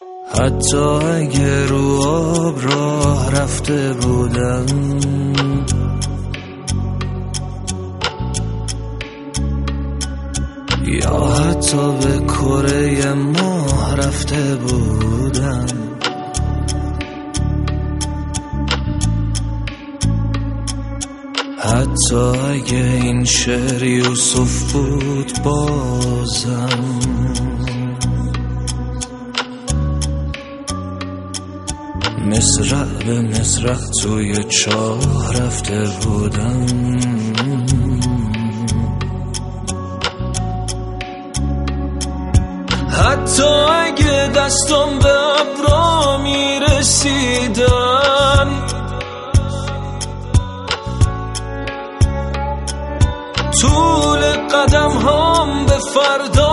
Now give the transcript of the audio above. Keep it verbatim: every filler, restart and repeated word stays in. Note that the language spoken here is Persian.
حتی اگه رو آب راه رفته بودم، یا حتی به کره ماه رفته بودم، حتی اگه این شعر یوسف بود بازم، مصرع به مصرع توی چاه رفته بودم، حتی اگه دستم به ابرا میرسیدن، طول قدم هم به فردا